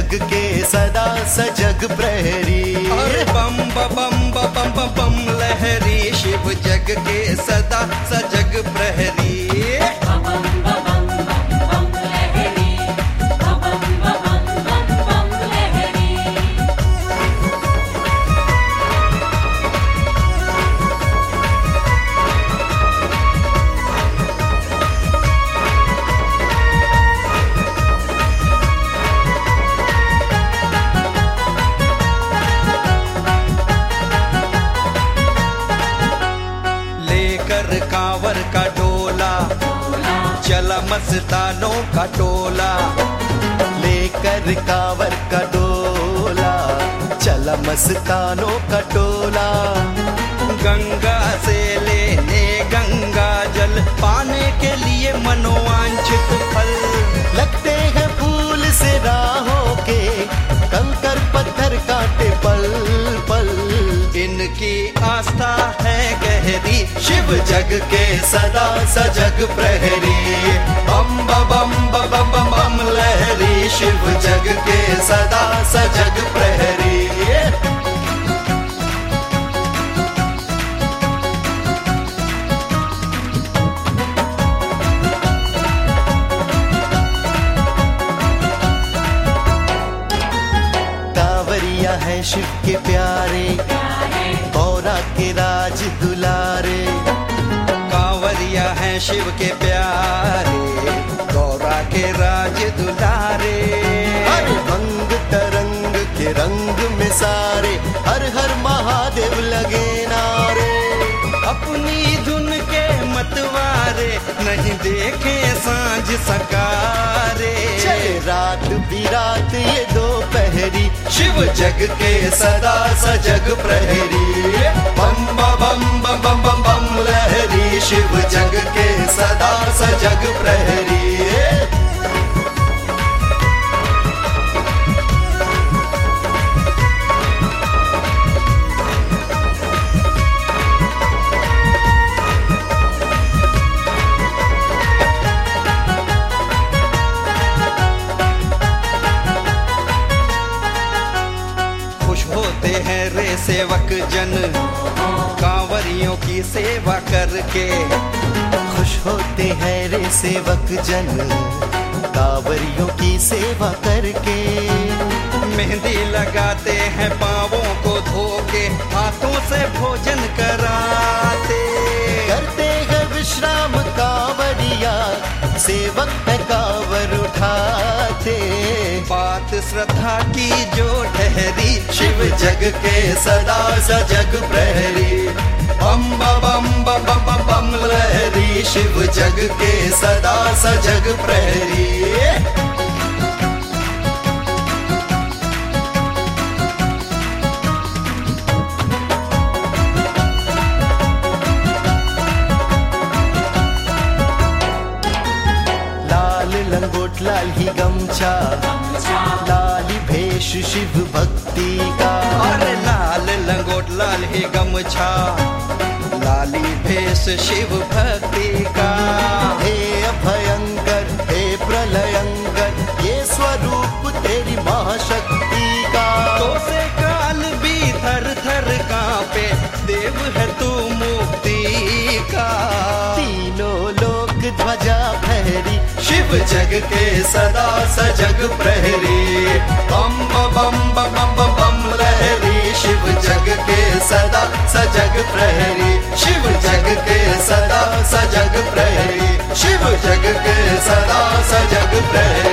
जग के सदा सजग प्रहरी। अरे बम बम बम बम बम लहरी, शिव जग के सदा सजग प्रहरी। कांवर का डोला चला मस्तानों का टोला, लेकर कांवर का डोला चला मस्तानों का टोला। गंगा से लेने गंगा जल पाने के लिए मनोवांछित फल, लगते हैं फूल से राहों के कंकर पत्थर काटे पल पल। इनकी आस्था है गहरी, शिव जग के सदा सजग प्रहरी। बम बम बम बम बम लहरी, शिव जग के सदा सजग प्रहरी। कांवरिया है शिव के प्यारे, गौरा के राज दुलारे। कांवरिया है शिव के प्यारे, गौरा के राज दुलारे। हर भंग तरंग के रंग में सारे हर हर महादेव लगे नारे। अपनी धुन के मतवारे नहीं देखे सांझ सकारे। रात बिरात ये दोपहरी, शिव जग के सदा सजग प्रहरी। बम बम बम बम बम बम लहरी, शिव जग के सदा सजग प्रहरी। होते हैं रे सेवक जन कांवरियों की सेवा करके। खुश होते हैं रे सेवक जन कांवरियों की सेवा करके। मेहंदी लगाते हैं पांवों को धोके, हाथों से भोजन कराते। करते हैं विश्राम कांवरिया, सेवक है कांवर उठाते। बात श्रद्धा की जो ठहरी, शिव जग के सदा सजग प्रहरी। बम बम बम बम बम लहरी, शिव जग के सदा सजग प्रहरी। लंगोट लाल ही गमछा, लाली भेष शिव भक्ति का। अरे लाल लंगोट लाल ही गमछा, लाली भेष शिव भक्ति का। हे अभयंकर हे प्रलयंकर, ये स्वरूप तेरी महाशक्ति का। तो से काल भी थर थर कांपे, देव है तू मुक्ति का। तीनों लोक ध्वजा फहरी, शिव जग के सदा सजग प्रहरी। बम बम बम बम बम लहरी, शिव जग के सदा सजग प्रहरी। शिव जग के सदा सजग प्रहरी, शिव जग के सदा सजग प्रहरी।